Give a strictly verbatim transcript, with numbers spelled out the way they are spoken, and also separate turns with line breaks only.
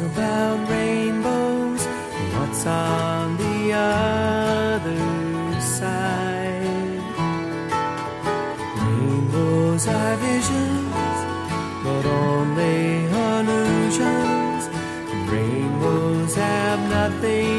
about rainbows, what's on the other side? Rainbows are visions, but only illusions. Rainbows have nothing